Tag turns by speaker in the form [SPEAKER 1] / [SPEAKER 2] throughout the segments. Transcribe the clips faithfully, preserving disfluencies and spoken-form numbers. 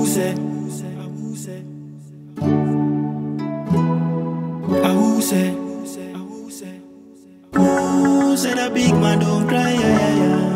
[SPEAKER 1] say? Ah, who say? Who said a big man don't cry? Yeah, yeah, yeah.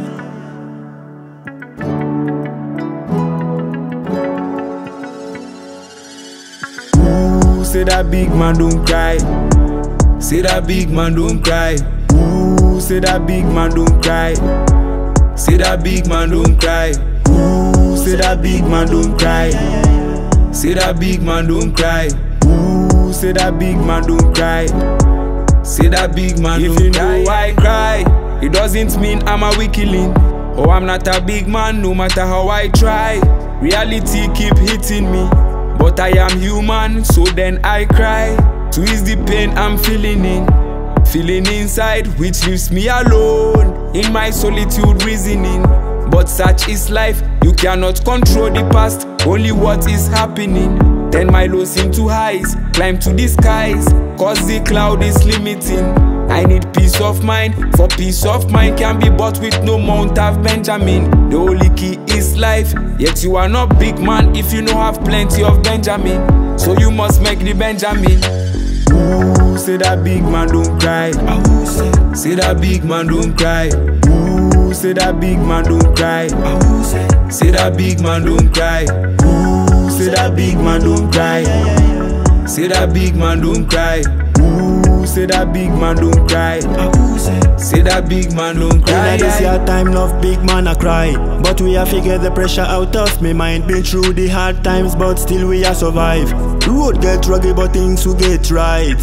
[SPEAKER 2] Who said that big man don't cry? Say that big man don't cry. Who said that big man don't cry? Say that big man don't cry. Who said that big man don't cry? Say that big man don't cry. Who said that big man don't cry? Say that big man don't cry. If you know why I cry, it doesn't mean I'm a weakling. Oh, I'm not a big man, no matter how I try. Reality keep hitting me, but I am human, so then I cry. To ease the pain I'm feeling in, feeling inside, which leaves me alone in my solitude reasoning. But such is life, you cannot control the past, only what is happening. Turn my lows into highs, climb to the skies, cause the cloud is limiting. I need peace of mind, for peace of mind can be bought with no Mount of Benjamin. The only key is life, yet you are not big man if you don't have plenty of Benjamin. So you must make the Benjamin. Who say that big man don't cry?
[SPEAKER 1] Ah, who say?
[SPEAKER 2] Say that big man don't cry. Who say that big man don't cry?
[SPEAKER 1] Ah, who say?
[SPEAKER 2] Say that big man don't cry. Who say that big man don't cry? Say that big man don't cry. Who say that big man don't cry?
[SPEAKER 1] Ah, who say?
[SPEAKER 2] Say that big man don't cry.
[SPEAKER 1] In this year time, enough big man a cry, but we have figured the pressure out of me mind. Been through the hard times, but still we a survive. Road get rugged, but things will get right.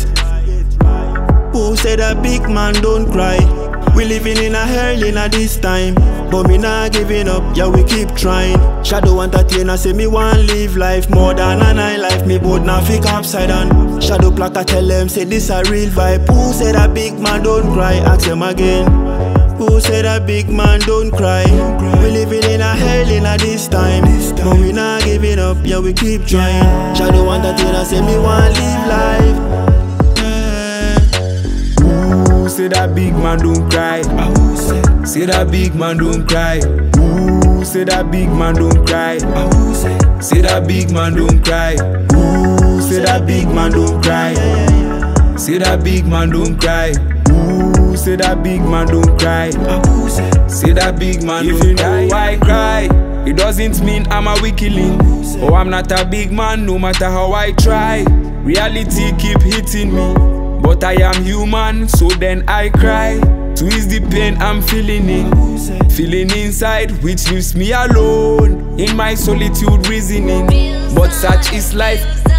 [SPEAKER 1] Who said a big man don't cry? We living in a hell in a this time, but me not giving up, yeah we keep trying. Shadow entertainer say me want live life more than a nine life, me both now fake upside down. Shadow placa tell them say this a real vibe. Who said a big man don't cry? Ask them again. Who said a big man don't cry? We living in a hell in a this time, but we not giving up, yeah we keep trying. Shadow entertainer say me want live life.
[SPEAKER 2] Say that big man don't cry.
[SPEAKER 1] Ah, who say?
[SPEAKER 2] Say that big man don't cry. Who say that big man don't cry?
[SPEAKER 1] Ah, who say?
[SPEAKER 2] Say that big man don't cry. Who say that big man don't cry? Say that big man don't cry. Who say that big man don't cry?
[SPEAKER 1] Ah, who say?
[SPEAKER 2] Say that big man don't cry. If you know why I cry, it doesn't mean I'm a weakling. Oh, I'm not a big man, no matter how I try. Reality keep hitting me, but I am human, so then I cry. To ease the pain I'm feeling in, feeling inside, which leaves me alone in my solitude reasoning. But such is life,